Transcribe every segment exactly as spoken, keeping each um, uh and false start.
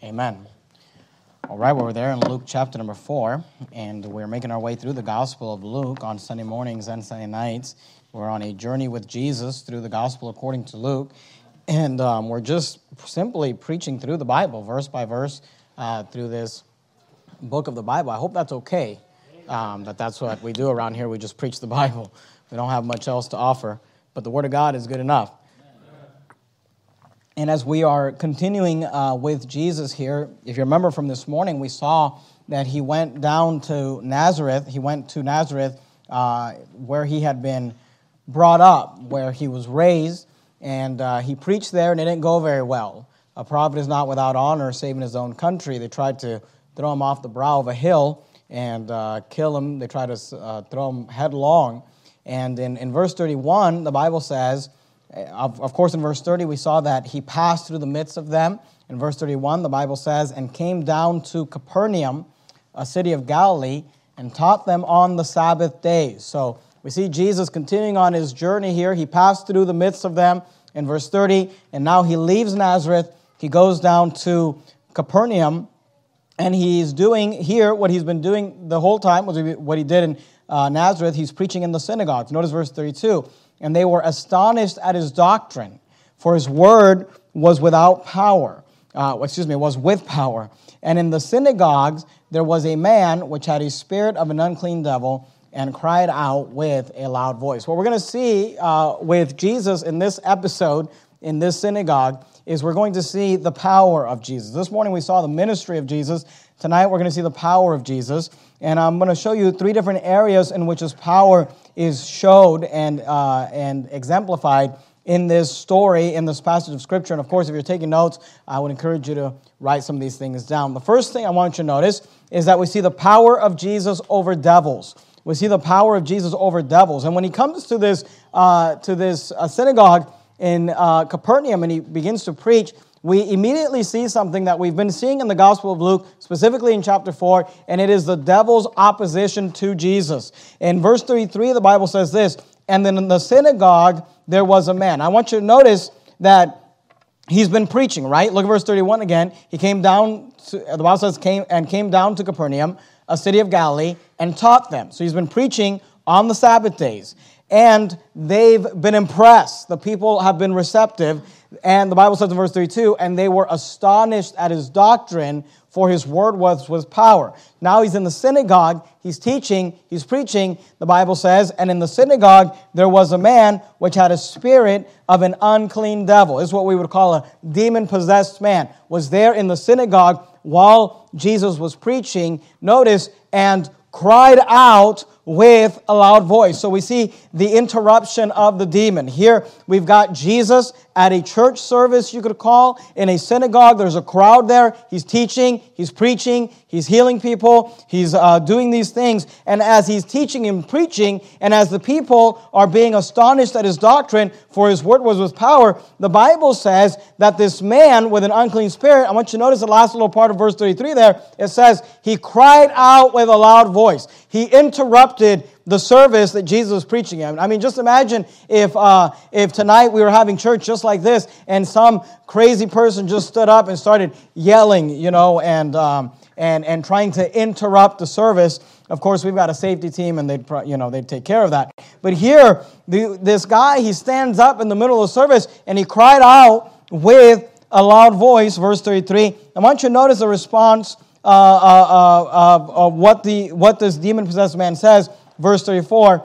Amen. All right, well, we're there in Luke chapter number four, and we're making our way through the Gospel of Luke on Sunday mornings and Sunday nights. We're on a journey with Jesus through the Gospel according to Luke, and um, we're just simply preaching through the Bible, verse by verse, uh, through this book of the Bible. I hope that's okay, um, that that's what we do around here. We just preach the Bible. We don't have much else to offer, but the Word of God is good enough. And as we are continuing uh, with Jesus here, if you remember from this morning, we saw that he went down to Nazareth. He went to Nazareth uh, where he had been brought up, where he was raised, and uh, he preached there, and it didn't go very well. A prophet is not without honor, saving his own country. They tried to throw him off the brow of a hill and uh, kill him. They tried to uh, throw him headlong. And in, in verse thirty-one, the Bible says, Of, of course, in verse thirty, we saw that he passed through the midst of them. In verse thirty-one, the Bible says, and came down to Capernaum, a city of Galilee, and taught them on the Sabbath days. So we see Jesus continuing on his journey here. He passed through the midst of them in verse thirty, and now he leaves Nazareth. He goes down to Capernaum, and he's doing here what he's been doing the whole time, what he did in uh, Nazareth. He's preaching in the synagogues. Notice verse thirty-two. And they were astonished at his doctrine, for his word was without power. Uh, excuse me, was with power. And in the synagogues there was a man which had a spirit of an unclean devil, and cried out with a loud voice. What we're going to see uh, with Jesus in this episode, in this synagogue, is we're going to see the power of Jesus. This morning we saw the ministry of Jesus. Tonight we're going to see the power of Jesus. And I'm going to show you three different areas in which his power is showed and uh, and exemplified in this story, in this passage of Scripture. And of course, if you're taking notes, I would encourage you to write some of these things down. The first thing I want you to notice is that we see the power of Jesus over devils. We see the power of Jesus over devils. And when he comes to this uh, to this uh, synagogue in uh, Capernaum and he begins to preach, we immediately see something that we've been seeing in the Gospel of Luke, specifically in chapter four, and it is the devil's opposition to Jesus. In verse thirty-three, the Bible says this, and then in the synagogue there was a man. I want you to notice that he's been preaching, right? Look at verse thirty-one again. He came down, to, the Bible says, came and came down to Capernaum, a city of Galilee, and taught them. So he's been preaching on the Sabbath days. And they've been impressed. The people have been receptive. And the Bible says in verse thirty-two, and they were astonished at his doctrine, for his word was with power. Now he's in the synagogue, he's teaching, he's preaching, the Bible says, and in the synagogue there was a man which had a spirit of an unclean devil. This is what we would call a demon-possessed man. Was there in the synagogue while Jesus was preaching, notice, and cried out with a loud voice. So we see the interruption of the demon. Here we've got Jesus at a church service, you could call, in a synagogue. There's a crowd there. He's teaching, he's preaching, he's healing people, he's uh, doing these things. And as he's teaching and preaching, and as the people are being astonished at his doctrine, for his word was with power, the Bible says that this man with an unclean spirit, I want you to notice the last little part of verse thirty-three there, it says, he cried out with a loud voice. He interrupted the service that Jesus was preaching in. I mean, just imagine if uh, if tonight we were having church just like this, and some crazy person just stood up and started yelling, you know, and um, and and trying to interrupt the service. Of course, we've got a safety team, and they'd you know they'd take care of that. But here, the, this guy, he stands up in the middle of the service, and he cried out with a loud voice. Verse thirty-three. I want you to notice the response uh, uh, uh, of what the what this demon-possessed man says. Verse thirty-four,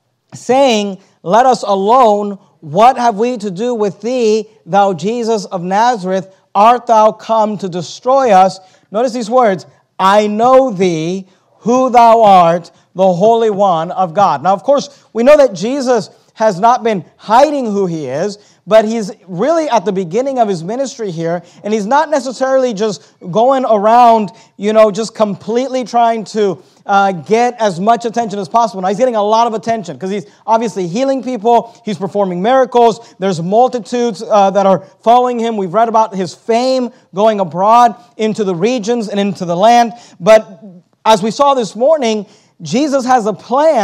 saying, let us alone, what have we to do with thee, thou Jesus of Nazareth? Art thou come to destroy us? Notice these words, I know thee, who thou art, the Holy One of God. Now, of course, we know that Jesus has not been hiding who he is, but he's really at the beginning of his ministry here, and he's not necessarily just going around, you know, just completely trying to uh, get as much attention as possible. Now, he's getting a lot of attention because he's obviously healing people, he's performing miracles, there's multitudes uh, that are following him. We've read about his fame going abroad into the regions and into the land, but as we saw this morning, Jesus has a plan,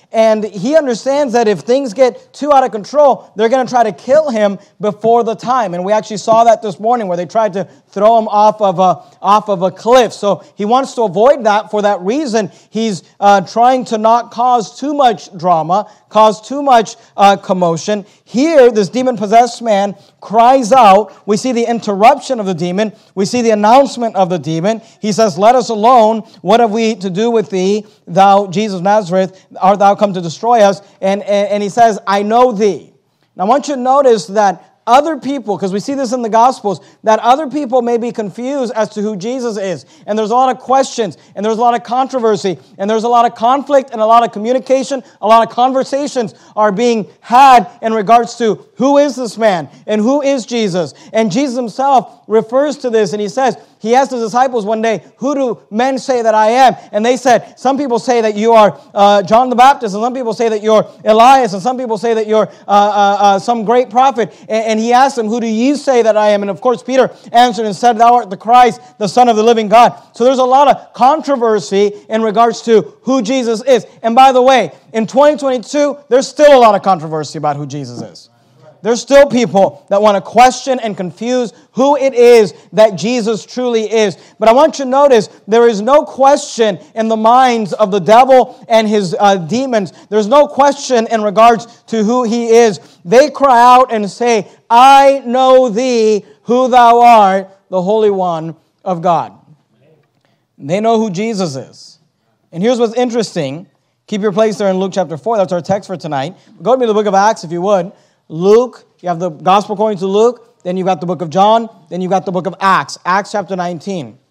And he understands that if things get too out of control, they're going to try to kill him before the time. And we actually saw that this morning where they tried to throw him off of a, off of a cliff. So he wants to avoid that. For that reason, he's uh, trying to not cause too much drama, cause too much uh, commotion. Here, this demon-possessed man cries out. We see the interruption of the demon. We see the announcement of the demon. He says, "Let us alone. What have we to do with thee, thou Jesus of Nazareth? Art thou come to destroy us?" And, and, and he says, "I know thee." Now, I want you to notice that other people, because we see this in the Gospels, that other people may be confused as to who Jesus is. And there's a lot of questions, and there's a lot of controversy, and there's a lot of conflict, and a lot of communication, a lot of conversations are being had in regards to who is this man, and who is Jesus. And Jesus himself refers to this, and he says, he asked his disciples one day, "Who do men say that I am?" And they said, "Some people say that you are uh, John the Baptist, and some people say that you're Elias, and some people say that you're uh, uh, uh, some great prophet." And, and he asked them, "Who do ye say that I am?" And of course, Peter answered and said, "Thou art the Christ, the Son of the living God." So there's a lot of controversy in regards to who Jesus is. And by the way, in twenty twenty-two, there's still a lot of controversy about who Jesus is. There's still people that want to question and confuse who it is that Jesus truly is. But I want you to notice there is no question in the minds of the devil and his uh, demons. There's no question in regards to who he is. They cry out and say, "I know thee, who thou art, the Holy One of God." They know who Jesus is. And here's what's interesting. Keep your place there in Luke chapter four. That's our text for tonight. Go to the book of Acts if you would. Luke, you have the Gospel according to Luke, then you've got the book of John, then you've got the book of Acts, Acts chapter nineteen.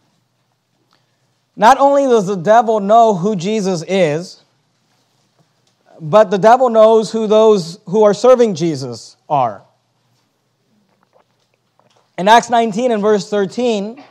Not only does the devil know who Jesus is, but the devil knows who those who are serving Jesus are. In Acts nineteen and verse thirteen,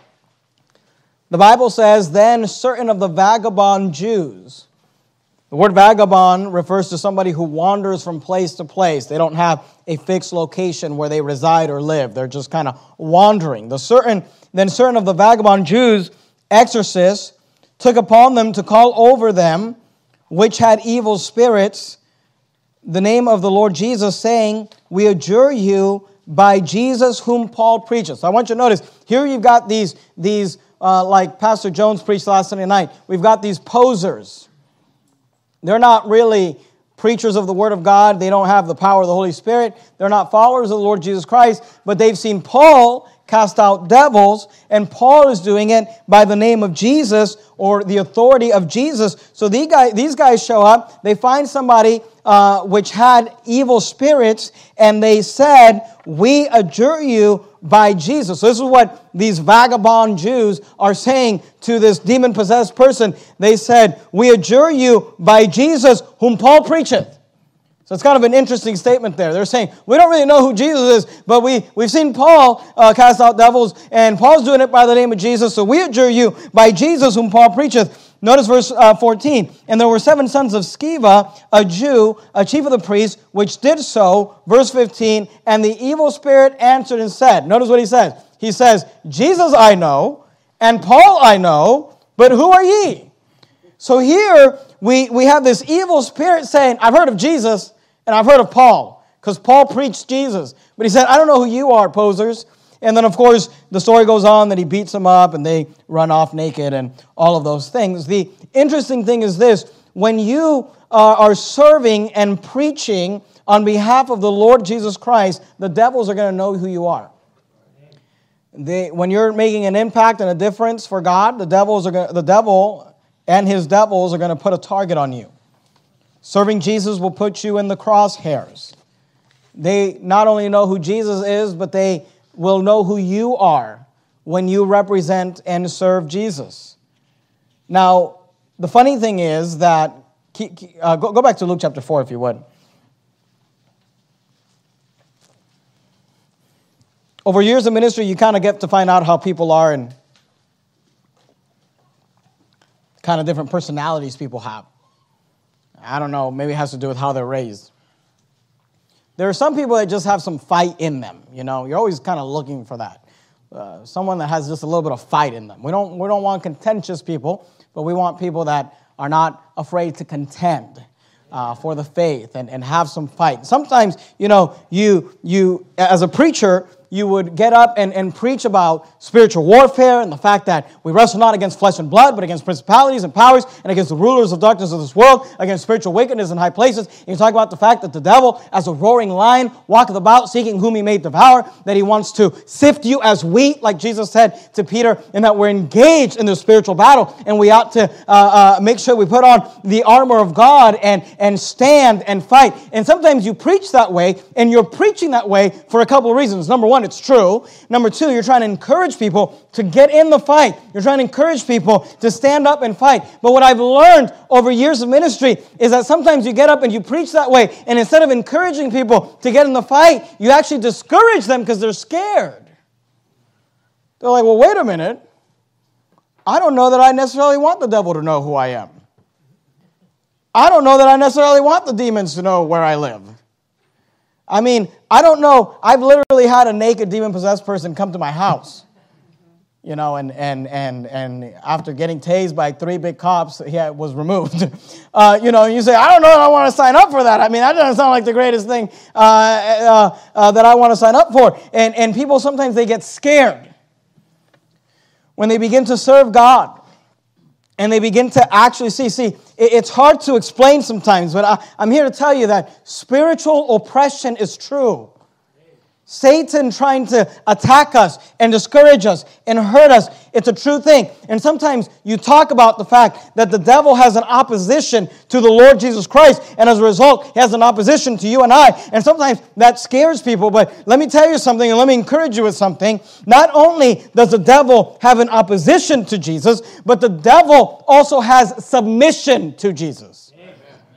the Bible says, "Then certain of the vagabond Jews." The word vagabond refers to somebody who wanders from place to place. They don't have a fixed location where they reside or live. They're just kind of wandering. The certain, then certain of the vagabond Jews, exorcists, took upon them to call over them, which had evil spirits, the name of the Lord Jesus, saying, "We adjure you by Jesus whom Paul preaches." So I want you to notice, here you've got these, these uh, like Pastor Jones preached last Sunday night, we've got these posers. They're not really preachers of the Word of God. They don't have the power of the Holy Spirit. They're not followers of the Lord Jesus Christ. But they've seen Paul cast out devils, and Paul is doing it by the name of Jesus or the authority of Jesus. So these guys, these guys show up. They find somebody uh, which had evil spirits, and they said, "We adjure you by Jesus." So this is what these vagabond Jews are saying to this demon-possessed person. They said, "We adjure you by Jesus whom Paul preacheth." So it's kind of an interesting statement there. They're saying, we don't really know who Jesus is, but we, we've seen Paul uh, cast out devils, and Paul's doing it by the name of Jesus, so we adjure you by Jesus whom Paul preacheth. Notice verse uh, fourteen. "And there were seven sons of Sceva, a Jew, a chief of the priests, which did so." Verse fifteen, "And the evil spirit answered and said," notice what he says. He says, "Jesus I know, and Paul I know, but who are ye?" So here we, we have this evil spirit saying, "I've heard of Jesus, and I've heard of Paul," because Paul preached Jesus. But he said, "I don't know who you are, posers." And then, of course, the story goes on that he beats them up and they run off naked and all of those things. The interesting thing is this. When you uh, are serving and preaching on behalf of the Lord Jesus Christ, the devils are going to know who you are. They, when you're making an impact and a difference for God, the devils are going, the devil and his devils are going to put a target on you. Serving Jesus will put you in the crosshairs. They not only know who Jesus is, but they will know who you are when you represent and serve Jesus. Now, the funny thing is that, uh, go, go back to Luke chapter four if you would. Over years of ministry, you kind of get to find out how people are and kind of different personalities people have. I don't know, maybe it has to do with how they're raised. There are some people that just have some fight in them, you know. You're always kind of looking for that. Uh, someone that has just a little bit of fight in them. We don't, we don't want contentious people, but we want people that are not afraid to contend. uh, for the faith and, and have some fight. Sometimes, you know, you, you as a preacher, you would get up and, and preach about spiritual warfare and the fact that we wrestle not against flesh and blood, but against principalities and powers and against the rulers of darkness of this world, against spiritual wickedness in high places. And you talk about the fact that the devil, as a roaring lion, walketh about seeking whom he may devour, that he wants to sift you as wheat, like Jesus said to Peter, and that we're engaged in the spiritual battle, and we ought to uh, uh, make sure we put on the armor of God and, and stand and fight. And sometimes you preach that way, and you're preaching that way for a couple of reasons. Number one, it's true. Number two, you're trying to encourage people to get in the fight. You're trying to encourage people to stand up and fight. But what I've learned over years of ministry is that sometimes you get up and you preach that way, and instead of encouraging people to get in the fight, you actually discourage them because they're scared. They're like, well, wait a minute. I don't know that I necessarily want the devil to know who I am. I don't know that I necessarily want the demons to know where I live. I mean, I don't know. I've literally had a naked demon-possessed person come to my house, you know, and and and and after getting tased by three big cops, he had, was removed. Uh, you know, and you say, I don't know if I want to sign up for that. I mean, that doesn't sound like the greatest thing uh, uh, uh, that I want to sign up for. And and people sometimes they get scared when they begin to serve God. And they begin to actually see, see, it's hard to explain sometimes, but I, I'm here to tell you that spiritual oppression is true. Satan trying to attack us and discourage us and hurt us, it's a true thing. And sometimes you talk about the fact that the devil has an opposition to the Lord Jesus Christ, and as a result, he has an opposition to you and I. And sometimes that scares people, but let me tell you something, and let me encourage you with something. Not only does the devil have an opposition to Jesus, but the devil also has submission to Jesus. Amen.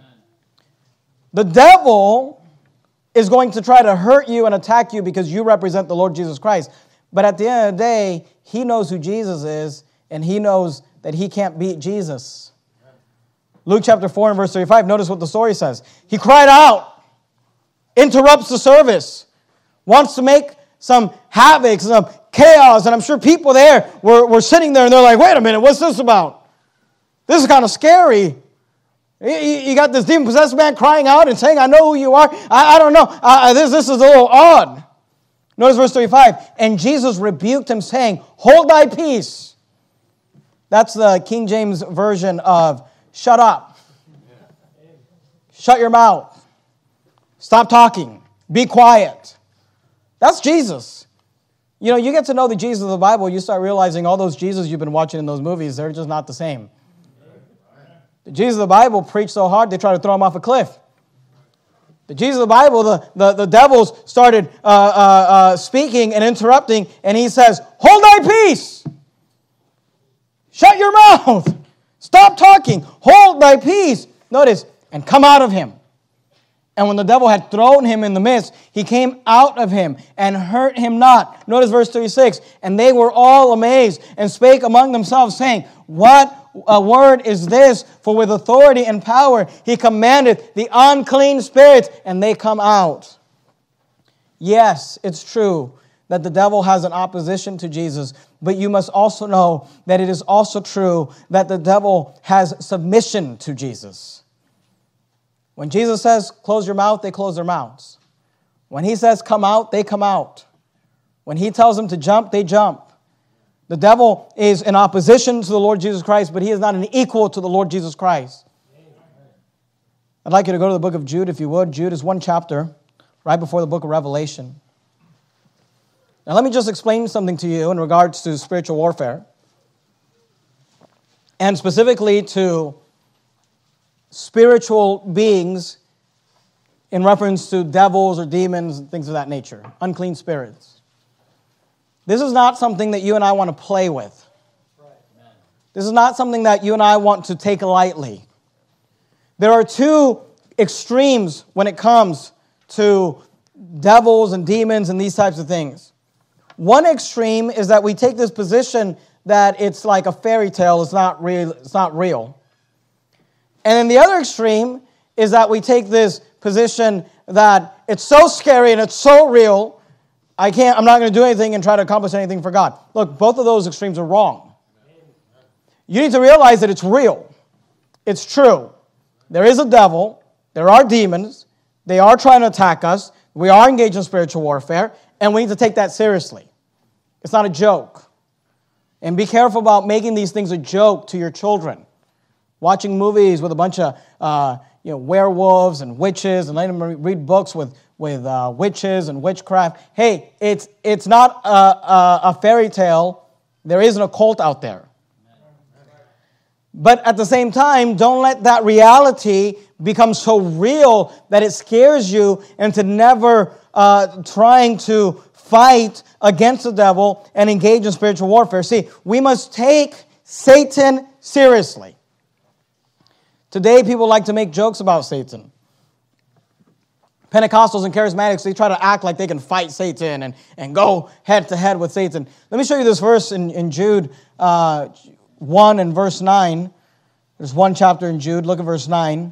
The devil is going to try to hurt you and attack you because you represent the Lord Jesus Christ. But at the end of the day, he knows who Jesus is, and he knows that he can't beat Jesus. Luke chapter four and verse thirty-five, notice what the story says. He cried out, interrupts the service, wants to make some havoc, some chaos, and I'm sure people there were, were sitting there and they're like, wait a minute, what's this about? This is kind of scary. You got this demon-possessed man crying out and saying, I know who you are. I, I don't know. Uh, this, this is a little odd. Notice verse thirty-five. And Jesus rebuked him, saying, hold thy peace. That's the King James version of shut up. Shut your mouth. Stop talking. Be quiet. That's Jesus. You know, you get to know the Jesus of the Bible, you start realizing all those Jesus you've been watching in those movies, they're just not the same. The Jesus of the Bible preached so hard, they tried to throw him off a cliff. The Jesus of the Bible, the, the, the devils started uh, uh, uh, speaking and interrupting, and he says, hold thy peace. Shut your mouth. Stop talking. Hold thy peace. Notice, and come out of him. And when the devil had thrown him in the midst, he came out of him and hurt him not. Notice verse thirty-six. And they were all amazed and spake among themselves, saying, what a word is this? For with authority and power he commandeth the unclean spirits, and they come out. Yes, it's true that the devil has an opposition to Jesus, but you must also know that it is also true that the devil has submission to Jesus. When Jesus says, close your mouth, they close their mouths. When he says, come out, they come out. When he tells them to jump, they jump. The devil is in opposition to the Lord Jesus Christ, but he is not an equal to the Lord Jesus Christ. I'd like you to go to the book of Jude, if you would. Jude is one chapter, right before the book of Revelation. Now, let me just explain something to you in regards to spiritual warfare, and specifically to spiritual beings in reference to devils or demons and things of that nature, unclean spirits. This is not something that you and I want to play with. This is not something that you and I want to take lightly. There are two extremes when it comes to devils and demons and these types of things. One extreme is that we take this position that it's like a fairy tale, it's not real, it's not real. And then the other extreme is that we take this position that it's so scary and it's so real, I can't, I'm not going to do anything and try to accomplish anything for God. Look, both of those extremes are wrong. You need to realize that it's real. It's true. There is a devil. There are demons. They are trying to attack us. We are engaged in spiritual warfare, and we need to take that seriously. It's not a joke. And be careful about making these things a joke to your children. Watching movies with a bunch of uh, you know, werewolves and witches, and letting them read books with, with uh, witches and witchcraft. Hey, it's, it's not a, a, a fairy tale. There is an occult out there. But at the same time, don't let that reality become so real that it scares you into never uh, trying to fight against the devil and engage in spiritual warfare. See, we must take Satan seriously. Today, people like to make jokes about Satan. Pentecostals and charismatics, they try to act like they can fight Satan and, and go head-to-head with Satan. Let me show you this verse in, in Jude uh, one and verse nine. There's one chapter in Jude. Look at verse nine.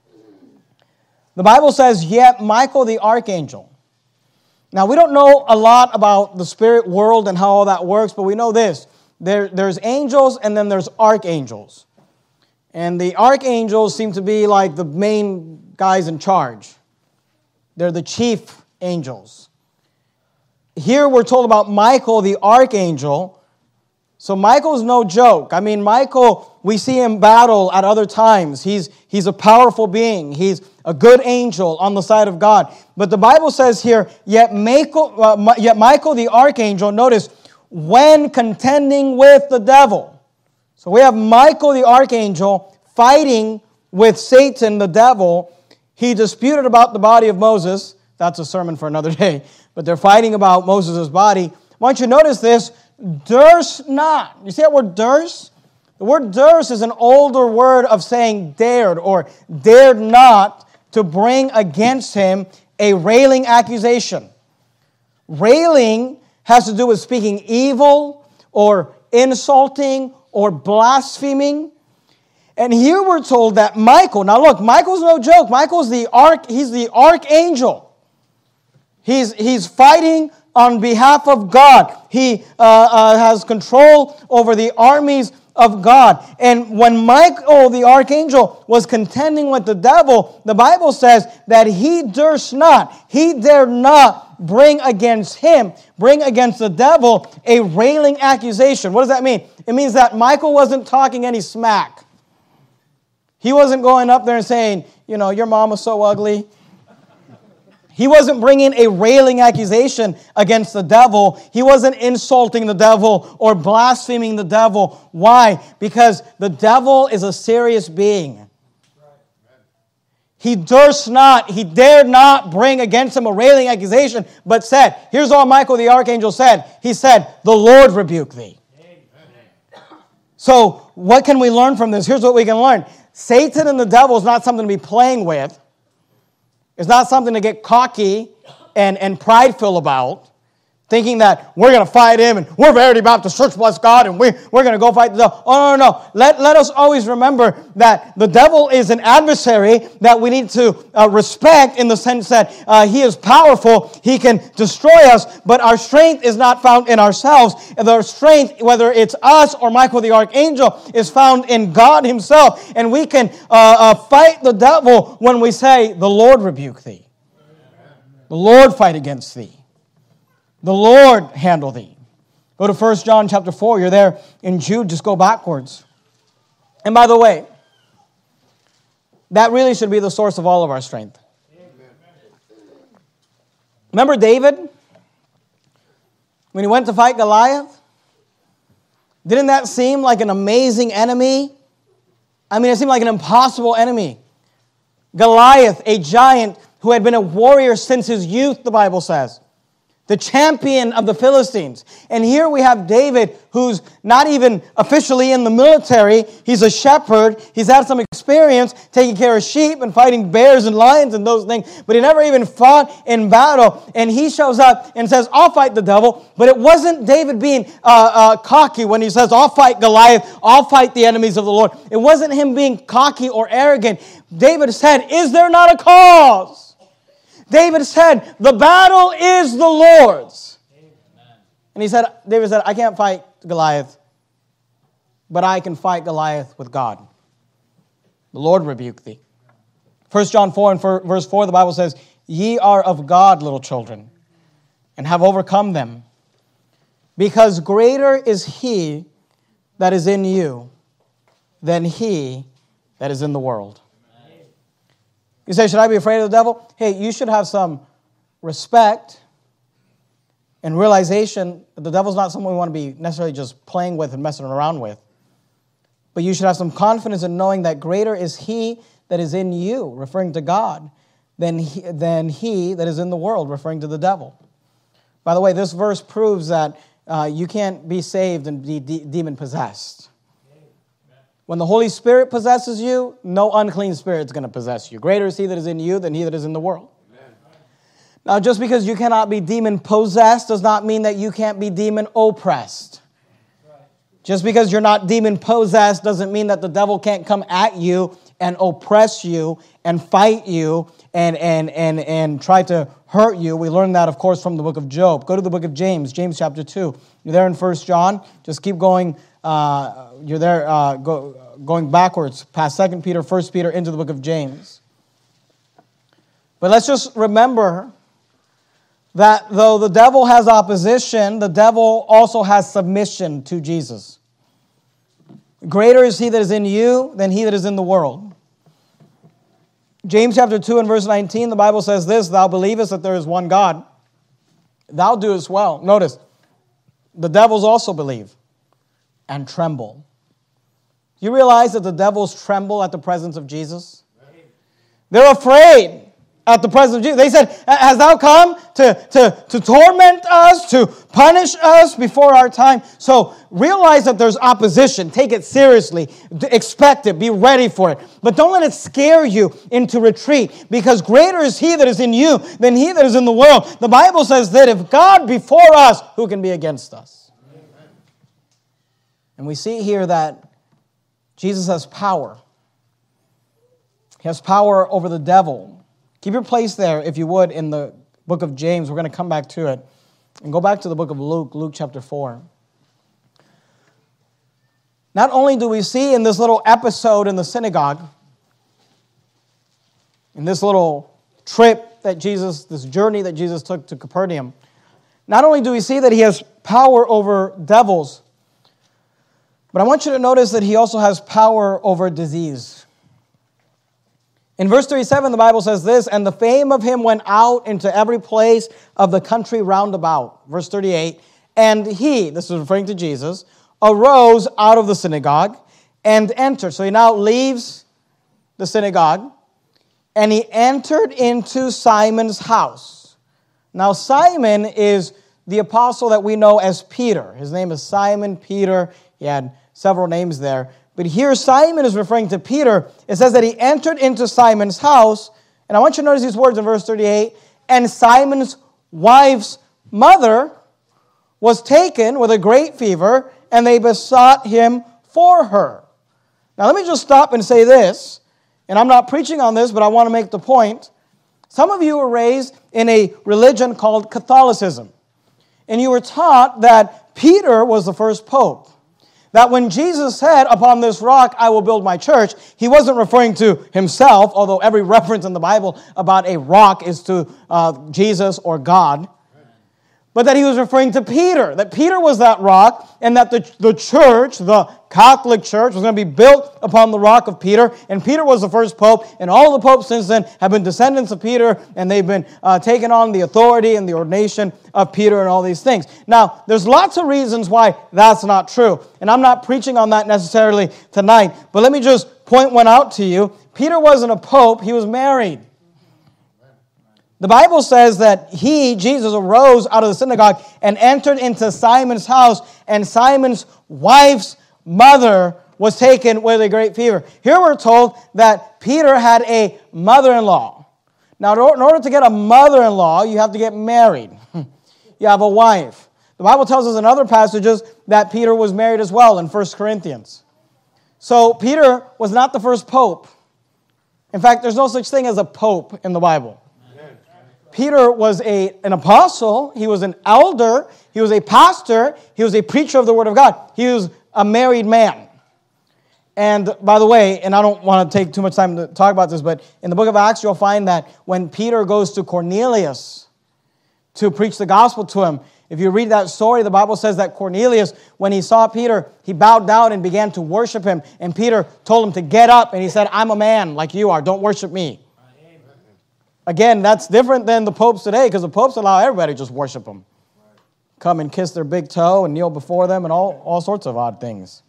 The Bible says, "Yet Michael the archangel." Now, we don't know a lot about the spirit world and how all that works, but we know this. There, there's angels and then there's archangels. And the archangels seem to be like the main guys in charge. They're the chief angels. Here we're told about Michael the archangel. So Michael's no joke. I mean, Michael, we see him battle at other times. He's, he's a powerful being. He's a good angel on the side of God. But the Bible says here, yet Michael, uh, yet Michael the archangel, notice, when contending with the devil. So we have Michael the archangel fighting with Satan, the devil. He disputed about the body of Moses. That's a sermon for another day. But they're fighting about Moses' body. I want you to notice this. Durst not. You see that word durst? The word durst is an older word of saying dared or dared not to bring against him a railing accusation. Railing has to do with speaking evil or insulting or blaspheming. And here we're told that Michael, now look, Michael's no joke. Michael's the arch, he's the archangel. He's, he's fighting on behalf of God. He uh, uh, has control over the armies of God. And when Michael, the archangel, was contending with the devil, the Bible says that he durst not, he dared not bring against him, bring against the devil a railing accusation. What does that mean? It means that Michael wasn't talking any smack. He wasn't going up there and saying, you know, your mom was so ugly. He wasn't bringing a railing accusation against the devil. He wasn't insulting the devil or blaspheming the devil. Why? Because the devil is a serious being. He durst not, he dared not bring against him a railing accusation, but said, here's all Michael the archangel said. He said, the Lord rebuke thee. Amen. So what can we learn from this? Here's what we can learn. Satan and the devil is not something to be playing with. It's not something to get cocky and, and prideful about, thinking that we're going to fight him and we're Verity Baptist Church, bless God, and we, we're going to go fight the devil. Oh, no, no, no. Let, let us always remember that the devil is an adversary that we need to uh, respect in the sense that uh, he is powerful. He can destroy us, but our strength is not found in ourselves. And our strength, whether it's us or Michael the Archangel, is found in God himself. And we can uh, uh, fight the devil when we say, the Lord rebuke thee. The Lord fight against thee. The Lord handle thee. Go to First John chapter four. You're there in Jude. Just go backwards. And by the way, that really should be the source of all of our strength. Remember David? When he went to fight Goliath? Didn't that seem like an amazing enemy? I mean, it seemed like an impossible enemy. Goliath, a giant who had been a warrior since his youth, the Bible says. The champion of the Philistines. And here we have David, who's not even officially in the military. He's a shepherd. He's had some experience taking care of sheep and fighting bears and lions and those things. But he never even fought in battle. And he shows up and says, I'll fight the devil. But it wasn't David being uh, uh, cocky when he says, I'll fight Goliath. I'll fight the enemies of the Lord. It wasn't him being cocky or arrogant. David said, is there not a cause? David said, the battle is the Lord's. Amen. And he said, David said, I can't fight Goliath, but I can fight Goliath with God. The Lord rebuke thee. First John four and verse four, the Bible says, ye are of God, little children, and have overcome them, because greater is he that is in you than he that is in the world. You say, should I be afraid of the devil? Hey, you should have some respect and realization that the devil's not someone we want to be necessarily just playing with and messing around with. But you should have some confidence in knowing that greater is he that is in you, referring to God, than he, than he that is in the world, referring to the devil. By the way, this verse proves that uh, you can't be saved and be de- demon-possessed. When the Holy Spirit possesses you, no unclean spirit is going to possess you. Greater is he that is in you than he that is in the world. Amen. Now, just because you cannot be demon-possessed does not mean that you can't be demon-oppressed. Just because you're not demon-possessed doesn't mean that the devil can't come at you and oppress you and fight you and, and, and, and try to hurt you. We learned that, of course, from the book of Job. Go to the book of James, James chapter two. You're there in First John. Just keep going. Uh, you're there uh, go, going backwards past Second Peter, First Peter, into the book of James. But let's just remember that though the devil has opposition, the devil also has submission to Jesus. Greater is he that is in you than he that is in the world. James chapter two and verse nineteen, the Bible says this, thou believest that there is one God, thou doest well. Notice, the devils also believe and tremble. You realize that the devils tremble at the presence of Jesus? They're afraid at the presence of Jesus. They said, hast thou come to, to, to torment us, to punish us before our time? So realize that there's opposition. Take it seriously. Expect it. Be ready for it. But don't let it scare you into retreat, because greater is he that is in you than he that is in the world. The Bible says that if God be for us, who can be against us? And we see here that Jesus has power. He has power over the devil. Keep your place there, if you would, in the book of James. We're going to come back to it. And go back to the book of Luke, Luke chapter four. Not only do we see in this little episode in the synagogue, in this little trip that Jesus, this journey that Jesus took to Capernaum, not only do we see that he has power over devils, but I want you to notice that he also has power over disease. In verse thirty-seven, the Bible says this, and the fame of him went out into every place of the country round about. Verse thirty-eight, and he, this is referring to Jesus, arose out of the synagogue and entered. So he now leaves the synagogue, and he entered into Simon's house. Now Simon is the apostle that we know as Peter. His name is Simon Peter. He had several names there. But here Simon is referring to Peter. It says that he entered into Simon's house. And I want you to notice these words in verse thirty-eight. And Simon's wife's mother was taken with a great fever, and they besought him for her. Now let me just stop and say this. And I'm not preaching on this, but I want to make the point. Some of you were raised in a religion called Catholicism. And you were taught that Peter was the first pope. That when Jesus said, upon this rock I will build my church, he wasn't referring to himself, although every reference in the Bible about a rock is to uh, Jesus or God. But that he was referring to Peter, that Peter was that rock, and that the, the church, the Catholic Church, was going to be built upon the rock of Peter, and Peter was the first pope, and all the popes since then have been descendants of Peter, and they've been uh, taken on the authority and the ordination of Peter and all these things. Now, there's lots of reasons why that's not true, and I'm not preaching on that necessarily tonight, but let me just point one out to you. Peter wasn't a pope, he was married. The Bible says that he, Jesus, arose out of the synagogue and entered into Simon's house, and Simon's wife's mother was taken with a great fever. Here we're told that Peter had a mother-in-law. Now, in order to get a mother-in-law, you have to get married. You have a wife. The Bible tells us in other passages that Peter was married as well in First Corinthians. So Peter was not the first pope. In fact, there's no such thing as a pope in the Bible. Peter was a, an apostle, he was an elder, he was a pastor, he was a preacher of the Word of God. He was a married man. And by the way, and I don't want to take too much time to talk about this, but in the book of Acts, you'll find that when Peter goes to Cornelius to preach the gospel to him, if you read that story, the Bible says that Cornelius, when he saw Peter, he bowed down and began to worship him. And Peter told him to get up, and he said, I'm a man like you are. Don't worship me. Again, that's different than the popes today, because the popes allow everybody to just worship them. Come and kiss their big toe and kneel before them and all, all sorts of odd things.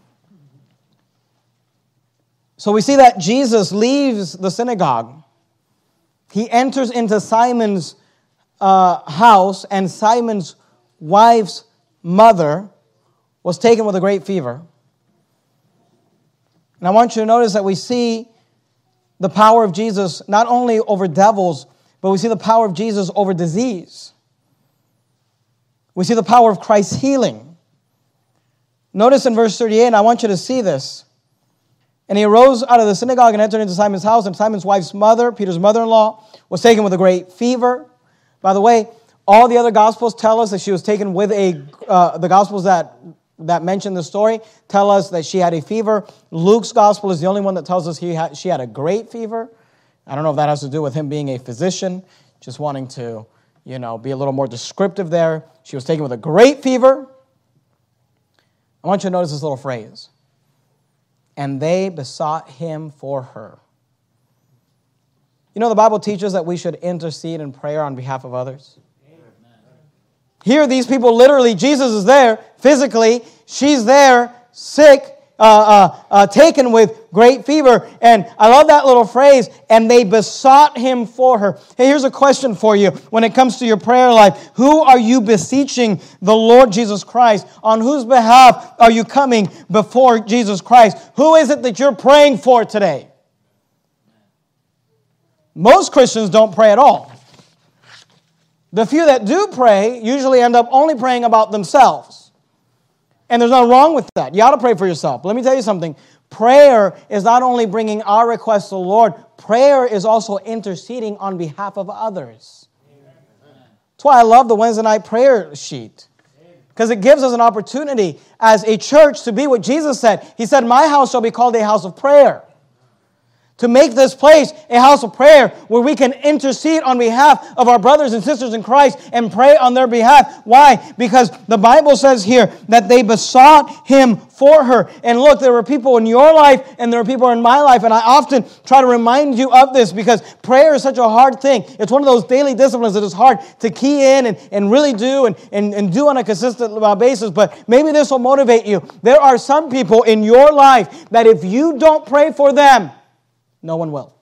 So we see that Jesus leaves the synagogue. He enters into Simon's uh, house, and Simon's wife's mother was taken with a great fever. And I want you to notice that we see the power of Jesus not only over devils, but we see the power of Jesus over disease. We see the power of Christ's healing. Notice in verse thirty-eight, and I want you to see this. And he arose out of the synagogue and entered into Simon's house, and Simon's wife's mother, Peter's mother-in-law, was taken with a great fever. By the way, all the other Gospels tell us that she was taken with a, uh, the Gospels that, that mention the story tell us that she had a fever. Luke's Gospel is the only one that tells us he had, she had a great fever. I don't know if that has to do with him being a physician, just wanting to, you know, be a little more descriptive there. She was taken with a great fever. I want you to notice this little phrase. And they besought him for her. You know, the Bible teaches that we should intercede in prayer on behalf of others. Amen. Here, these people literally, Jesus is there physically. She's there, sick, uh, uh, uh, taken with great fever. And I love that little phrase, and they besought him for her. Hey, here's a question for you when it comes to your prayer life. Who are you beseeching the Lord Jesus Christ? On whose behalf are you coming before Jesus Christ? Who is it that you're praying for today? Most Christians don't pray at all. The few that do pray usually end up only praying about themselves. And there's nothing wrong with that. You ought to pray for yourself. But let me tell you something. Prayer is not only bringing our requests to the Lord, prayer is also interceding on behalf of others. Amen. That's why I love the Wednesday night prayer sheet. Because it gives us an opportunity as a church to be what Jesus said. He said, my house shall be called a house of prayer. To make this place a house of prayer where we can intercede on behalf of our brothers and sisters in Christ and pray on their behalf. Why? Because the Bible says here that they besought him for her. And look, there were people in your life and there are people in my life. And I often try to remind you of this because prayer is such a hard thing. It's one of those daily disciplines that is hard to key in and, and really do and, and, and do on a consistent basis. But maybe this will motivate you. There are some people in your life that if you don't pray for them, no one will.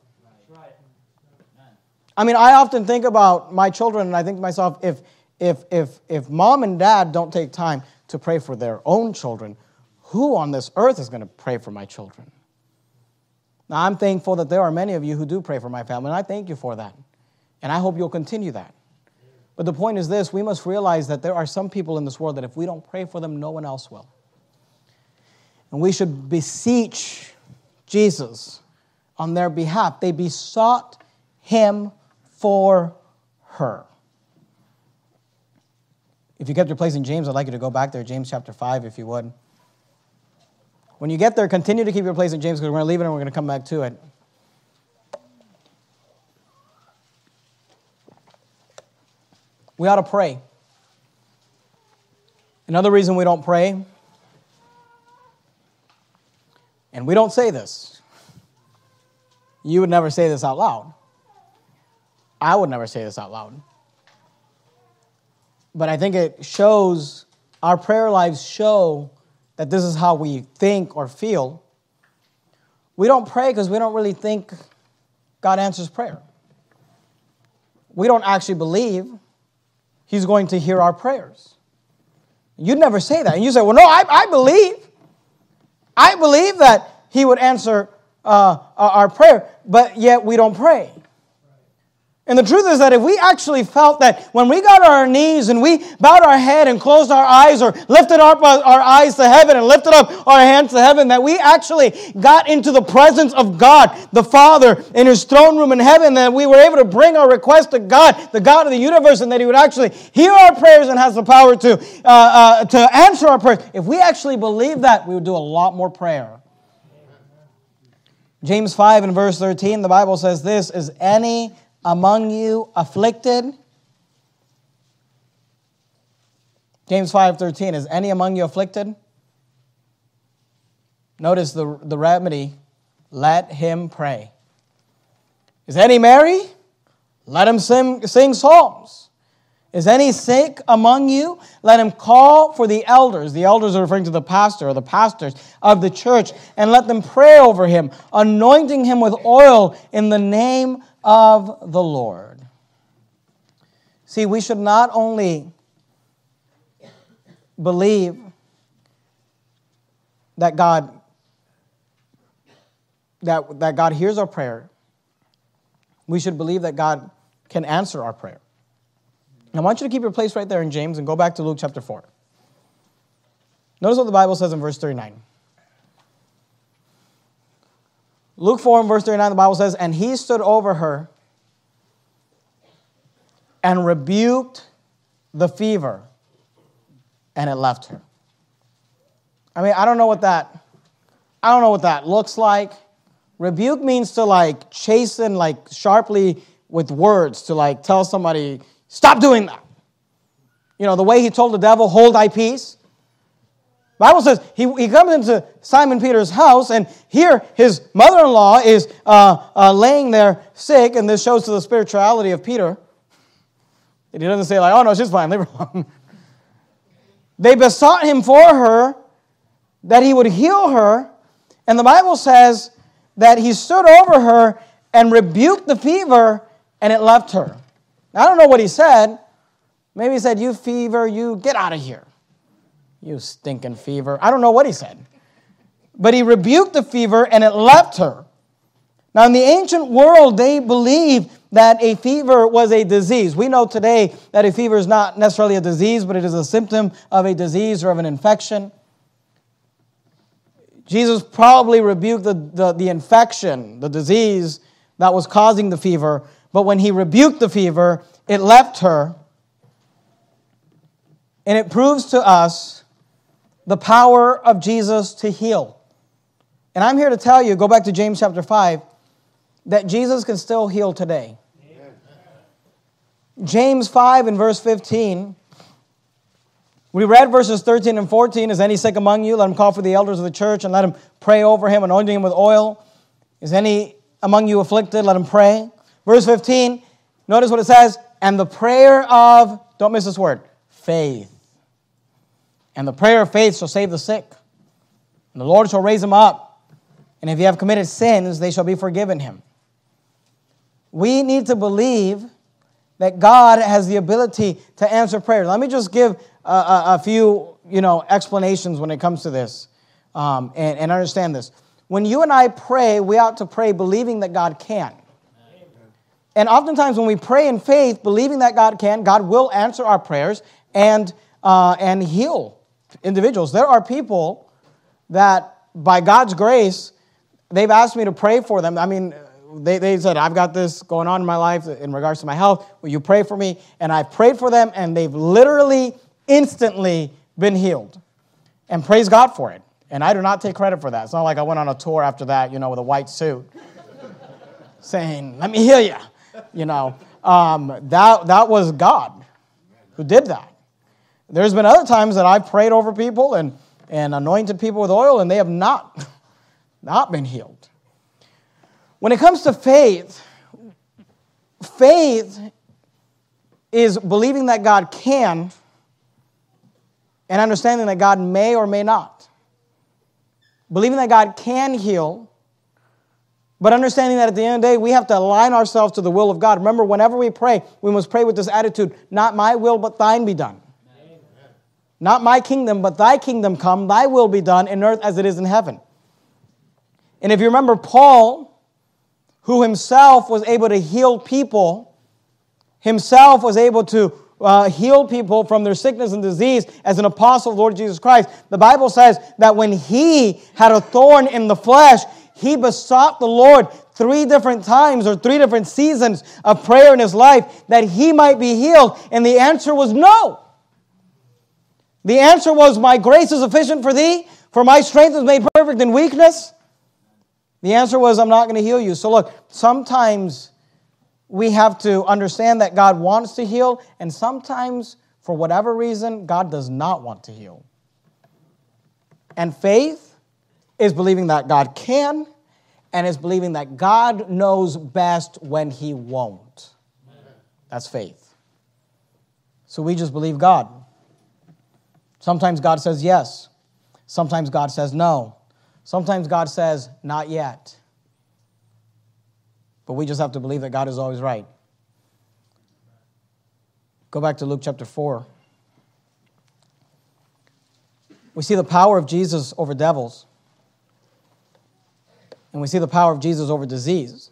I mean, I often think about my children, and I think to myself, if if if if mom and dad don't take time to pray for their own children, who on this earth is going to pray for my children? Now, I'm thankful that there are many of you who do pray for my family, and I thank you for that. And I hope you'll continue that. But the point is this, we must realize that there are some people in this world that if we don't pray for them, no one else will. And we should beseech Jesus on their behalf. They besought him for her. If you kept your place in James, I'd like you to go back there, James chapter five, if you would. When you get there, continue to keep your place in James because we're going to leave it and we're going to come back to it. We ought to pray. Another reason we don't pray, and we don't say this, you would never say this out loud. I would never say this out loud. But I think it shows, our prayer lives show that this is how we think or feel. We don't pray because we don't really think God answers prayer. We don't actually believe he's going to hear our prayers. You'd never say that. And you say, well, no, I, I believe. I believe that he would answer Uh, our prayer, but yet we don't pray. And the truth is that if we actually felt that when we got on our knees and we bowed our head and closed our eyes or lifted up our eyes to heaven and lifted up our hands to heaven, that we actually got into the presence of God, the Father, in his throne room in heaven, that we were able to bring our request to God, the God of the universe, and that he would actually hear our prayers and has the power to, uh, uh, to answer our prayers. If we actually believe that, we would do a lot more prayer. James five and verse thirteen, the Bible says this, is any among you afflicted? James five thirteen, is any among you afflicted? Notice the, the remedy, let him pray. Is any merry? Let him sing, sing psalms. Is any sick among you? Let him call for the elders. The elders are referring to the pastor or the pastors of the church, and let them pray over him, anointing him with oil in the name of the Lord. See, we should not only believe that God that, that God hears our prayer. We should believe that God can answer our prayer. I want you to keep your place right there in James and go back to Luke chapter four. Notice what the Bible says in verse thirty-nine. Luke four and verse thirty-nine, the Bible says, and he stood over her and rebuked the fever, and it left her. I mean, I don't know what that, I don't know what that looks like. Rebuke means to like chasten, like sharply with words, to like tell somebody, stop doing that. You know, the way he told the devil, hold thy peace. The Bible says he, he comes into Simon Peter's house, and here his mother-in-law is uh, uh, laying there sick, and this shows to the spirituality of Peter. He doesn't say like, oh no, she's fine, leave her alone. They besought him for her, that he would heal her, and the Bible says that he stood over her and rebuked the fever, and it left her. Now, I don't know what he said. Maybe he said, you fever, you get out of here. You stinking fever. I don't know what he said. But he rebuked the fever, and it left her. Now, in the ancient world, they believed that a fever was a disease. We know today that a fever is not necessarily a disease, but it is a symptom of a disease or of an infection. Jesus probably rebuked the, the, the infection, the disease that was causing the fever, but when he rebuked the fever, it left her. And it proves to us the power of Jesus to heal. And I'm here to tell you, go back to James chapter five, that Jesus can still heal today. Amen. James five and verse fifteen, we read verses thirteen and fourteen. Is any sick among you? Let him call for the elders of the church and let him pray over him, anointing him with oil. Is any among you afflicted? Let him pray. Verse fifteen, notice what it says. And the prayer of, don't miss this word, faith. And the prayer of faith shall save the sick. And the Lord shall raise him up. And if you have committed sins, they shall be forgiven him. We need to believe that God has the ability to answer prayer. Let me just give a, a, a few, you know, explanations when it comes to this, um, and, and understand this. When you and I pray, we ought to pray believing that God can. Amen. And oftentimes when we pray in faith, believing that God can, God will answer our prayers and uh, and heal individuals. There are people that, by God's grace, they've asked me to pray for them. I mean, They, they said, I've got this going on in my life in regards to my health. Will you pray for me? And I've prayed for them, and they've literally, instantly been healed. And praise God for it. And I do not take credit for that. It's not like I went on a tour after that, you know, with a white suit, saying, let me heal you. You know, um, that, that was God who did that. There's been other times that I've prayed over people and, and anointed people with oil, and they have not, not been healed. When it comes to faith, faith is believing that God can and understanding that God may or may not. Believing that God can heal, but understanding that at the end of the day, we have to align ourselves to the will of God. Remember, whenever we pray, we must pray with this attitude, not my will, but thine be done. Amen. Not my kingdom, but thy kingdom come, thy will be done in earth as it is in heaven. And if you remember Paul, who himself was able to heal people, himself was able to uh, heal people from their sickness and disease as an apostle of the Lord Jesus Christ. The Bible says that when he had a thorn in the flesh, he besought the Lord three different times or three different seasons of prayer in his life that he might be healed. And the answer was no. The answer was, my grace is sufficient for thee, for my strength is made perfect in weakness. The answer was, I'm not going to heal you. So look, sometimes we have to understand that God wants to heal, and sometimes, for whatever reason, God does not want to heal. And faith is believing that God can, and is believing that God knows best when He won't. That's faith. So we just believe God. Sometimes God says yes. Sometimes God says no. Sometimes God says not yet. But we just have to believe that God is always right. Go back to Luke chapter four. We see the power of Jesus over devils. And we see the power of Jesus over disease.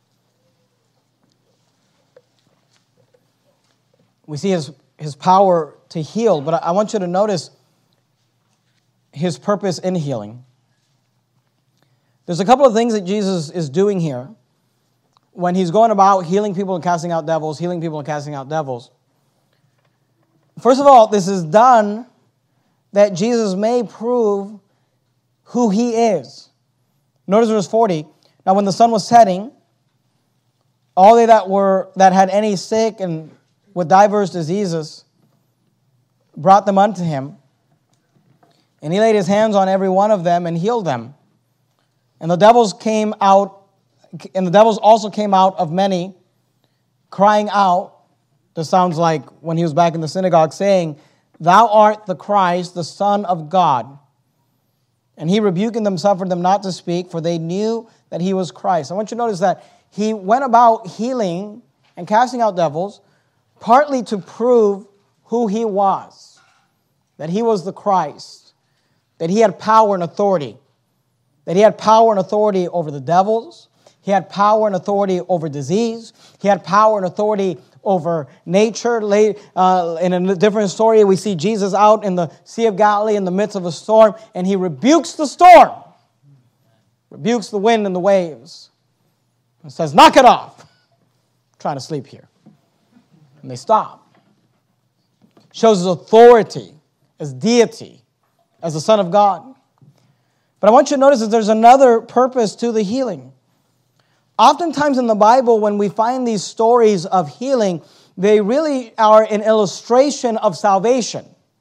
We see his, his power to heal, but I want you to notice his purpose in healing. There's a couple of things that Jesus is doing here when he's going about healing people and casting out devils, healing people and casting out devils. First of all, this is done that Jesus may prove who he is. Notice verse forty. Now when the sun was setting, all they that were that had any sick and with divers diseases brought them unto him, and he laid his hands on every one of them and healed them. And the devils came out, and the devils also came out of many, crying out. This sounds like when he was back in the synagogue, saying, Thou art the Christ, the Son of God. And he rebuking them, suffered them not to speak, for they knew that he was Christ. I want you to notice that he went about healing and casting out devils, partly to prove who he was, that he was the Christ, that he had power and authority, that he had power and authority over the devils, he had power and authority over disease, he had power and authority over nature. Uh, in a different story, we see Jesus out in the Sea of Galilee in the midst of a storm, and he rebukes the storm, rebukes the wind and the waves, and says, knock it off. I'm trying to sleep here. And they stop. Shows his authority as deity, as the Son of God. But I want you to notice that there's another purpose to the healing. Oftentimes in the Bible, when we find these stories of healing, they really are an illustration of salvation.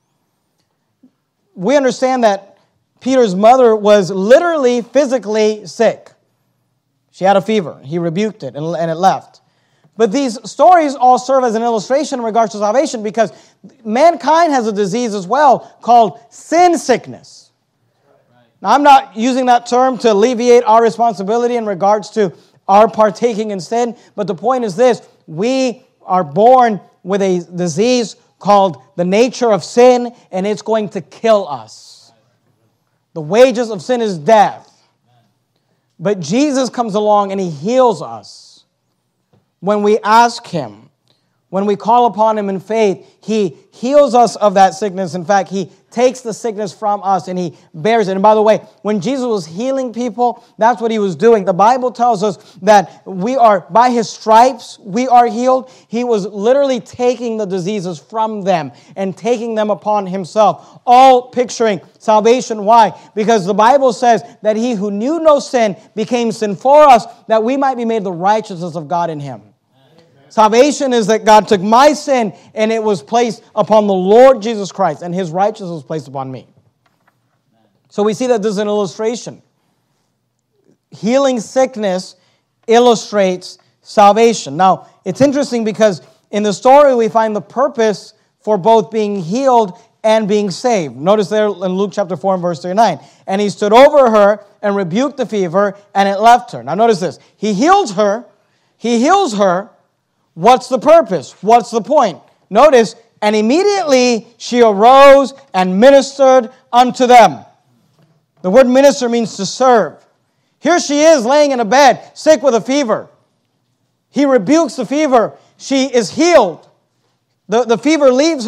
We understand that Peter's mother was literally, physically sick. She had a fever. He rebuked it, and it left. But these stories all serve as an illustration in regards to salvation, because mankind has a disease as well called sin sickness. Now, I'm not using that term to alleviate our responsibility in regards to our partaking in sin, but the point is this: we are born with a disease called the nature of sin, and it's going to kill us. The wages of sin is death. But Jesus comes along and he heals us. When we ask him, when we call upon him in faith, he heals us of that sickness. In fact, he takes the sickness from us and he bears it. And by the way, when Jesus was healing people, that's what he was doing. The Bible tells us that we are, by his stripes, we are healed. He was literally taking the diseases from them and taking them upon himself, all picturing salvation. Why? Because the Bible says that he who knew no sin became sin for us, that we might be made the righteousness of God in him. Salvation is that God took my sin and it was placed upon the Lord Jesus Christ, and his righteousness was placed upon me. So we see that there's an illustration. Healing sickness illustrates salvation. Now, it's interesting because in the story we find the purpose for both being healed and being saved. Notice there in Luke chapter four and verse thirty-nine. And he stood over her and rebuked the fever, and it left her. Now notice this. He heals her. He heals her. What's the purpose? What's the point? Notice, and immediately she arose and ministered unto them. The word minister means to serve. Here she is laying in a bed, sick with a fever. He rebukes the fever. She is healed. The, the fever leaves her.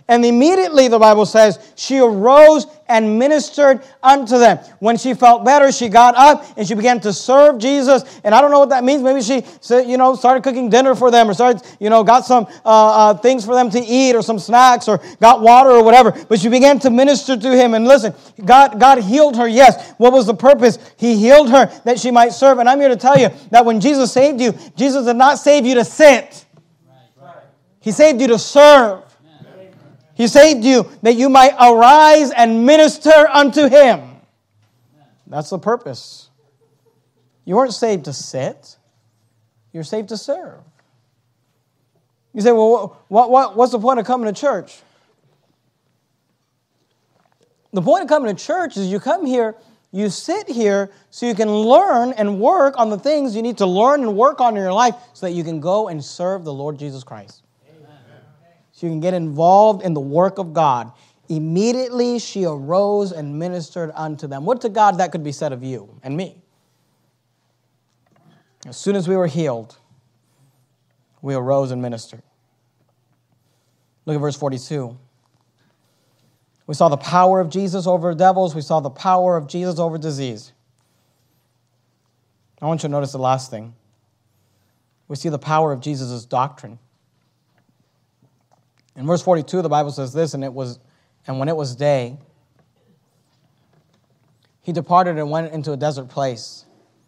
And immediately, the Bible says, she arose and ministered unto them. When she felt better, she got up and she began to serve Jesus. And I don't know what that means. Maybe she, you know, started cooking dinner for them, or started, you know, got some uh, uh, things for them to eat, or some snacks, or got water or whatever. But she began to minister to him. And listen, God, God healed her. Yes. What was the purpose? He healed her that she might serve. And I'm here to tell you that when Jesus saved you, Jesus did not save you to sit. He saved you to serve. He saved you that you might arise and minister unto him. That's the purpose. You weren't saved to sit. You're saved to serve. You say, well, what, what, what's the point of coming to church? The point of coming to church is you come here, you sit here so you can learn and work on the things you need to learn and work on in your life so that you can go and serve the Lord Jesus Christ. So you can get involved in the work of God. Immediately she arose and ministered unto them. What to God that could be said of you and me? As soon as we were healed, we arose and ministered. Look at verse forty-two. We saw the power of Jesus over devils. We saw the power of Jesus over disease. I want you to notice the last thing. We see the power of Jesus' doctrine. In verse forty-two, the Bible says this, and it was, and when it was day, he departed and went into a desert place.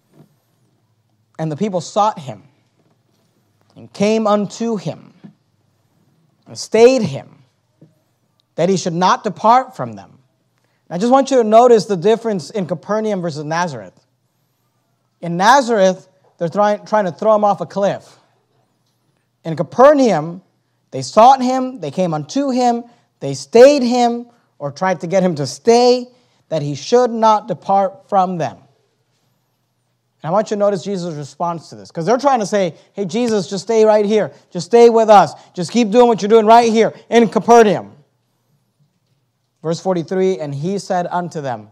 And the people sought him, and came unto him, and stayed him, that he should not depart from them. I just want you to notice the difference in Capernaum versus Nazareth. In Nazareth, they're trying, trying to throw him off a cliff. In Capernaum, they sought him, they came unto him, they stayed him, or tried to get him to stay, that he should not depart from them. And I want you to notice Jesus' response to this, because they're trying to say, hey, Jesus, just stay right here. Just stay with us. Just keep doing what you're doing right here in Capernaum. Verse forty-three, and he said unto them,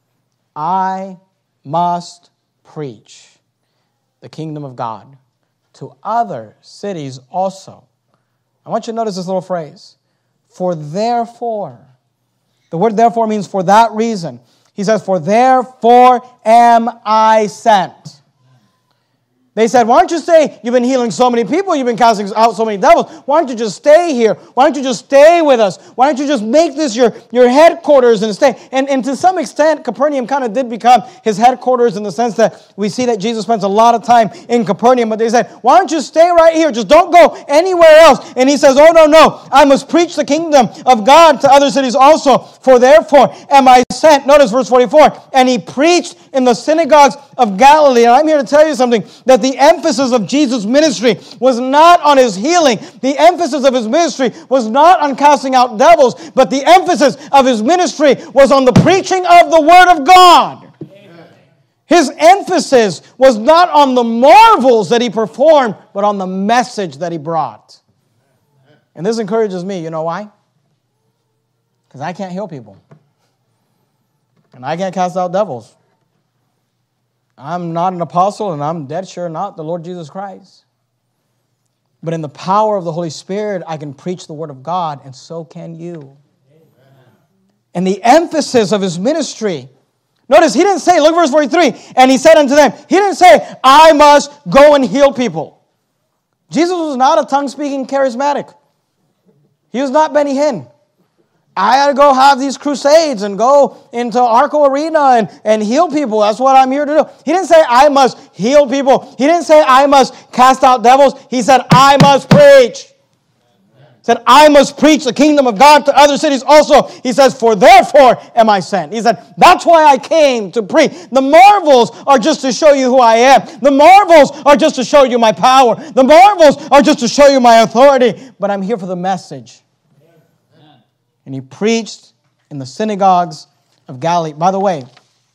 I must preach the kingdom of God to other cities also. I want you to notice this little phrase. For therefore. The word therefore means for that reason. He says, for therefore am I sent. They said, why don't you stay? You've been healing so many people. You've been casting out so many devils. Why don't you just stay here? Why don't you just stay with us? Why don't you just make this your, your headquarters and stay? And, and to some extent, Capernaum kind of did become his headquarters in the sense that we see that Jesus spends a lot of time in Capernaum. But they said, why don't you stay right here? Just don't go anywhere else. And he says, oh, no, no. I must preach the kingdom of God to other cities also. For therefore am I sent. Notice verse forty-four. And he preached in the synagogues of Galilee. And I'm here to tell you something, that the emphasis of Jesus' ministry was not on his healing. The emphasis of his ministry was not on casting out devils, but the emphasis of his ministry was on the preaching of the Word of God. Amen. His emphasis was not on the marvels that he performed, but on the message that he brought. And this encourages me. You know why? Because I can't heal people. And I can't cast out devils. I'm not an apostle, and I'm dead sure not the Lord Jesus Christ. But in the power of the Holy Spirit, I can preach the Word of God, and so can you. Amen. And the emphasis of his ministry, notice he didn't say, look verse forty-three, and he said unto them, he didn't say, I must go and heal people. Jesus was not a tongue-speaking charismatic. He was not Benny Hinn. I got to go have these crusades and go into Arco Arena and, and heal people. That's what I'm here to do. He didn't say, I must heal people. He didn't say, I must cast out devils. He said, I must preach. He said, I must preach the kingdom of God to other cities also. He says, for therefore am I sent. He said, that's why I came to preach. The marvels are just to show you who I am. The marvels are just to show you my power. The marvels are just to show you my authority. But I'm here for the message. And he preached in the synagogues of Galilee. By the way,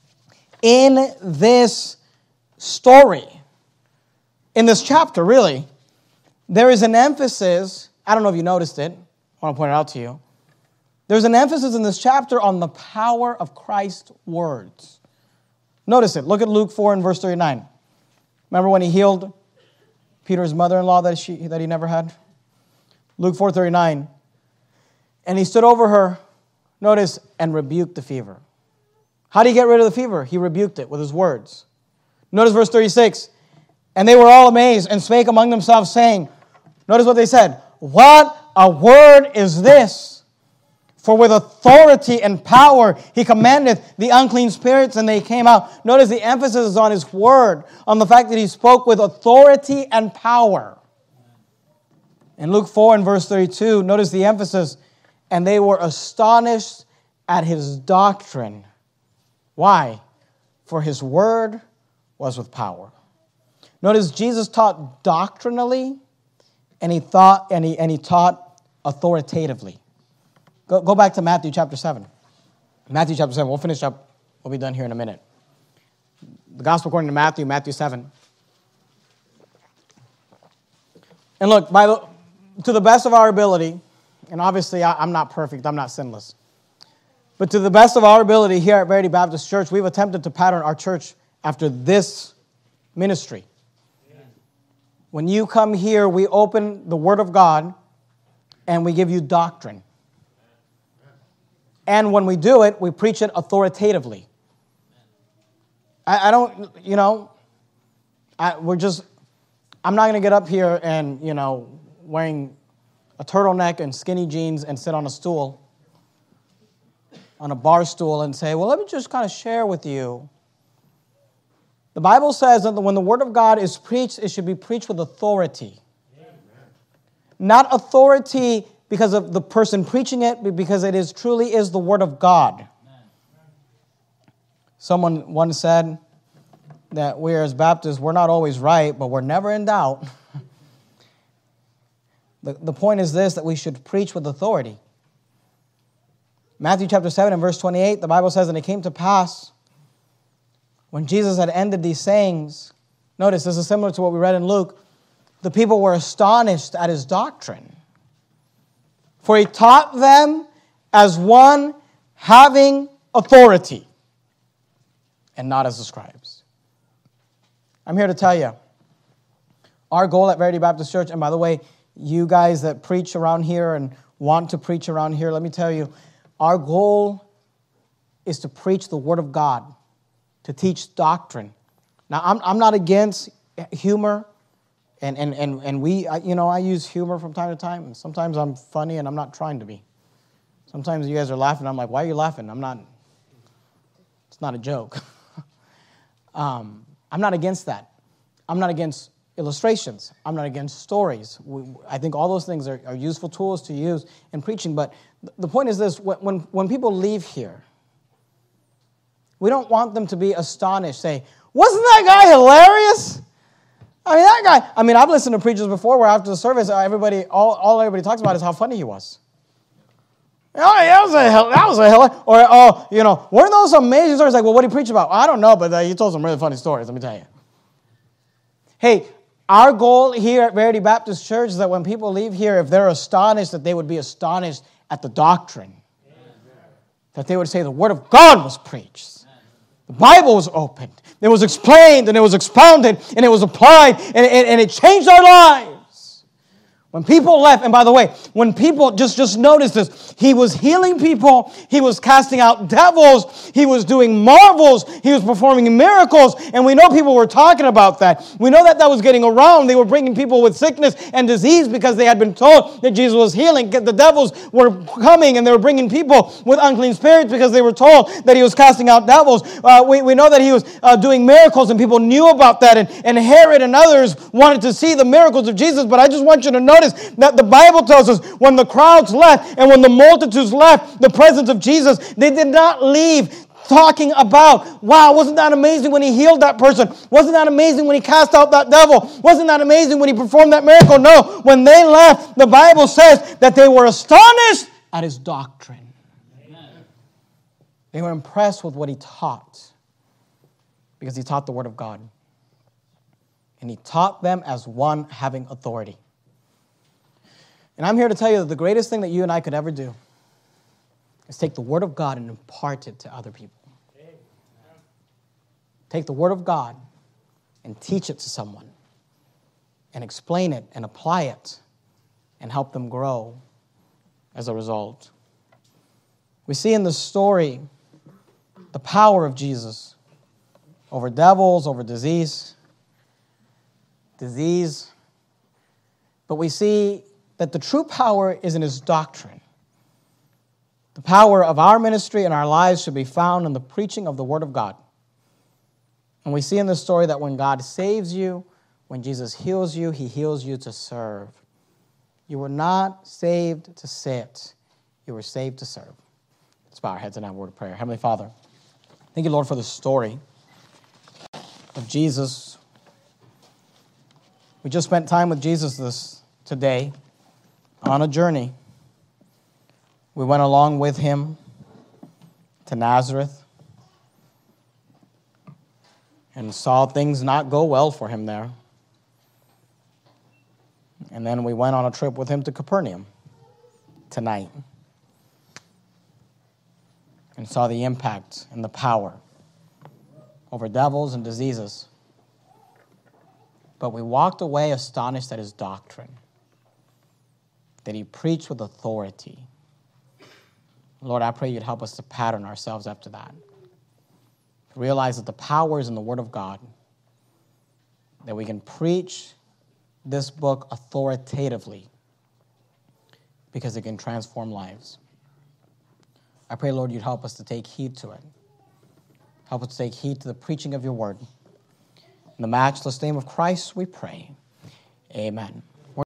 in this story, in this chapter, really, there is an emphasis. I don't know if you noticed it. I want to point it out to you. There's an emphasis in this chapter on the power of Christ's words. Notice it. Look at Luke four and verse thirty-nine. Remember when he healed Peter's mother-in-law that, she, that he never had? Luke four thirty-nine. And he stood over her, notice, and rebuked the fever. How did he get rid of the fever? He rebuked it with his words. Notice verse thirty-six. And they were all amazed and spake among themselves, saying, notice what they said, what a word is this? For with authority and power he commandeth the unclean spirits, and they came out. Notice the emphasis is on his word, on the fact that he spoke with authority and power. In Luke four and verse thirty-two, notice the emphasis, and they were astonished at his doctrine. Why? For his word was with power. Notice Jesus taught doctrinally, and he thought and he and he taught authoritatively. Go, go back to Matthew chapter seven. Matthew chapter seven. We'll finish up. We'll be done here in a minute. The gospel according to Matthew, Matthew seven. And look, by the, to the best of our ability, and obviously I, I'm not perfect, I'm not sinless, but to the best of our ability here at Verity Baptist Church, we've attempted to pattern our church after this ministry. When you come here, we open the Word of God and we give you doctrine. And when we do it, we preach it authoritatively. I, I don't, you know, I, we're just, I'm not going to get up here and, you know, wearing a turtleneck and skinny jeans and sit on a stool, on a bar stool and say, well, let me just kind of share with you. The Bible says that when the Word of God is preached, it should be preached with authority. Amen. Not authority because of the person preaching it, but because it is truly is the Word of God. Amen. Someone once said that we as Baptists, we're not always right, but we're never in doubt. the, the point is this, that we should preach with authority. Matthew chapter seven and verse twenty-eight, the Bible says, and it came to pass, when Jesus had ended these sayings, notice this is similar to what we read in Luke, the people were astonished at his doctrine. For he taught them as one having authority, and not as the scribes. I'm here to tell you, our goal at Verity Baptist Church, and by the way, you guys that preach around here and want to preach around here, let me tell you, our goal is to preach the Word of God, to teach doctrine. Now, I'm I'm not against humor, and and and and we, you know, I use humor from time to time. And sometimes I'm funny, and I'm not trying to be. Sometimes you guys are laughing. I'm like, why are you laughing? I'm not. It's not a joke. um, I'm not against that. I'm not against illustrations. I'm not against stories. We, I think all those things are, are useful tools to use in preaching. But the point is this: when when people leave here, we don't want them to be astonished, say, wasn't that guy hilarious? I mean, that guy, I mean, I've listened to preachers before where after the service, everybody, all, all everybody talks about is how funny he was. Oh, that was a, that was a hell, or, oh, you know, weren't those amazing stories? Like, well, what did he preach about? I don't know, but uh, he told some really funny stories, let me tell you. Hey, our goal here at Verity Baptist Church is that when people leave here, if they're astonished, that they would be astonished at the doctrine. Amen. That they would say the Word of God was preached. The Bible was opened. It was explained and it was expounded and it was applied and, and, and it changed our lives. When people left, and by the way, when people, just, just notice this, he was healing people, he was casting out devils, he was doing marvels, he was performing miracles, and we know people were talking about that. We know that that was getting around. They were bringing people with sickness and disease because they had been told that Jesus was healing. The devils were coming and they were bringing people with unclean spirits because they were told that he was casting out devils. Uh, we, we know that he was uh, doing miracles and people knew about that, and, and Herod and others wanted to see the miracles of Jesus, but I just want you to know that the Bible tells us when the crowds left and when the multitudes left the presence of Jesus, they did not leave talking about, wow, wasn't that amazing when he healed that person? Wasn't that amazing when he cast out that devil? Wasn't that amazing when he performed that miracle? No, when they left, the Bible says that they were astonished at his doctrine. Amen. They were impressed with what he taught because he taught the Word of God. And he taught them as one having authority. And I'm here to tell you that the greatest thing that you and I could ever do is take the Word of God and impart it to other people. Take the Word of God and teach it to someone and explain it and apply it and help them grow as a result. We see in the story the power of Jesus over devils, over disease, disease. But we see that the true power is in his doctrine. The power of our ministry and our lives should be found in the preaching of the Word of God. And we see in this story that when God saves you, when Jesus heals you, he heals you to serve. You were not saved to sit. You were saved to serve. Let's bow our heads and have a word of prayer. Heavenly Father, thank you, Lord, for the story of Jesus. We just spent time with Jesus this today on a journey. We went along with him to Nazareth and saw things not go well for him there. And then we went on a trip with him to Capernaum tonight and saw the impact and the power over devils and diseases. But we walked away astonished at his doctrine, that he preached with authority. Lord, I pray you'd help us to pattern ourselves after that. Realize that the power is in the Word of God, that we can preach this book authoritatively because it can transform lives. I pray, Lord, you'd help us to take heed to it. Help us to take heed to the preaching of your word. In the matchless name of Christ, we pray. Amen.